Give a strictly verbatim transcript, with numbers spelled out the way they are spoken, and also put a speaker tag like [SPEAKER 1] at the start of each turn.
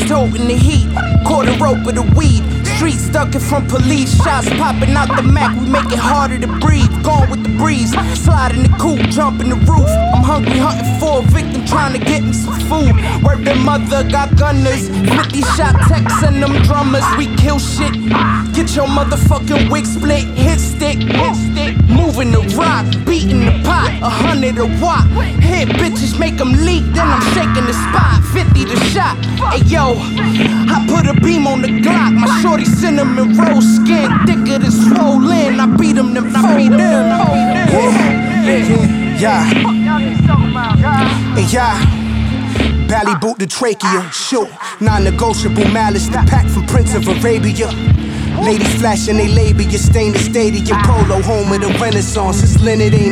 [SPEAKER 1] toting the heat. Quarter rope of the weed. Streets ducking from police. Shots popping out the Mac. We make it harder to breathe. Gone with the breeze. Slide in the coupe, jump in the roof. I'm hungry, hunting for a victim, trying to get me some food. Word their mother got gunners. fifty shot techs and them drummers. We kill shit. Get your motherfucking wig split. Hit stick, hit stick. Moving the rock, beating the pot. A hundred a watt. Hit bitches, make them leak. Then I'm shaking the spot. fifty the shot. Hey yo, I put a beam on the Glock. My shorty cinnamon roll skin thicker than swollen. I beat them, then fold in. Yeah, yeah, yeah, yeah. Bally boot the trachea, shoot. Non-negotiable malice, the pack from Prince of Arabia. Ladies flashing they labia, stain the stadium. Polo home of the Renaissance. It's Leonard ain't